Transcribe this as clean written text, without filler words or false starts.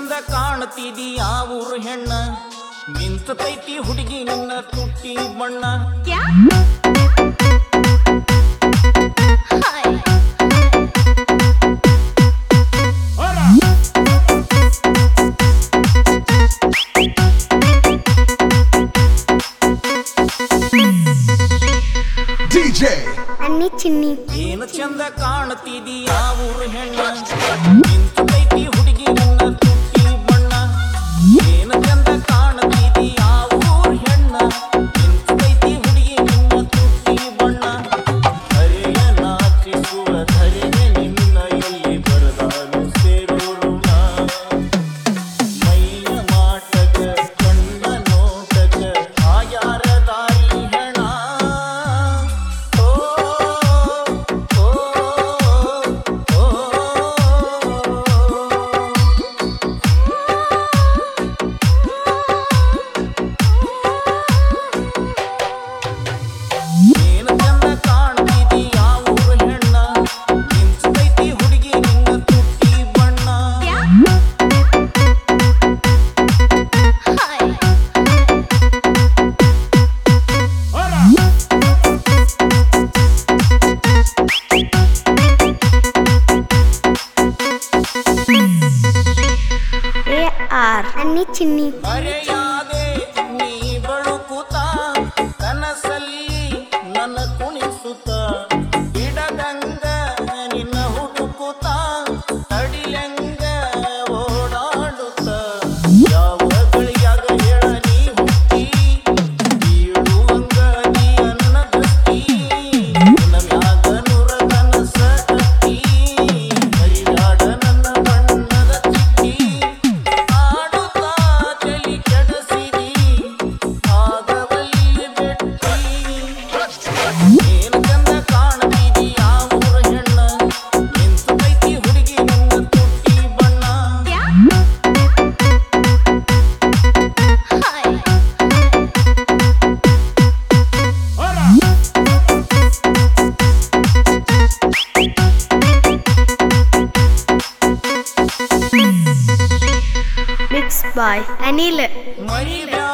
ಚಂದ ಕಾಣ್ತಿದಿ ಆ ಊರು ಹೆಣ್ಣ ನಿಂತೈತಿ ಹುಡುಗಿ ನಿನ್ನ ತುಟ್ಟಿ ಬಣ್ಣ DJ ಅನ್ನಿ ಚಿನ್ನಿ ಏನು ಚಂದ ಕಾಣ್ತಿದಿ ಆ ಊರು ಹೆಣ್ಣ ನಿಂತೈತಿ ಹುಡುಗಿ ನಿನ್ನ ತುಟ್ಟಿ ಬಣ್ಣ ಏನು ಚಂದ ಕಾಣ್ತಿದಿ ಆ ಊರು ಹೆಣ್ಣ ನಿಂತೈತಿ ಹುಡುಗಿ ನಿನ್ನ ತುಟ್ಟಿ ಬಣ್ಣ ಹರೆಯ ನಾಚಿಸುವ ಧರೆಯ ನಿನ್ನ ಎಲ್ಲಿ ಬರದಾನು ಸೇರೋಣ ಮೈಯ ಮಾಟಗ ಕಣ್ಣ ನೋಟಗ ಆಯಾರ ದಾರಿ ಹೆಣ ಏನು ಚಂದ ಕಾಣ್ತಿದಿ ಆ ಊರು ಹೆಣ್ಣ ನಿಂತೈತಿ ಹುಡುಗಿ ನಿನ್ನ ತುಟ್ಟಿ ಬಣ್ಣ ಎ ಆರ್ ಅನ್ನಿ ಚಿನ್ನಿ ಮರೆಯಾದೆ ನೀ ಬಳುಕುತ್ತ ಕನಸಲ್ಲಿ ನನ್ನ ಕುಣಿಸುತ್ತ ಬಿಡದಂಗ ನಿನ್ನ ಹುಡುಕುತ್ತ ತಡಿಲಂಗ ಓಡಾಡುತ್ತ ಯಾವ ಗಳಿಯಾಗ ಹೇಳ ನೀ ಹುಟ್ಟಿ ಬೀಳುವಂಗ ನೀ ಅನ್ನ ದೃಷ್ಟಿ ನಿನ್ನ ಮ್ಯಾಗ ನೂರ ಕನಸ ಕಟ್ಟಿ ಹರಿದಾಡ ನನ್ನ ಬಣ್ಣದ ಚಿಟ್ಟಿ ಆಡುತ್ತಾ ತಲಿ ಕೆಡಸಿದಿ ಆಗವಲ್ಲಿ ಬೆಟ್ಟಿ ಏನು ಚಂದ ಕಾಣ್ತಿದಿ ಆ ಊರ ಹೆಣ್ಣ ನಿಂತೈತಿ ಹುಡುಗಿ ನಿನ್ನ ತುಟ್ಟಿ ಬಣ್ಣ ಮಿಕ್ಸ್ ಬಾಯ್ ಅನಿಲ್ ಮರಿಬ್ಯಾಡ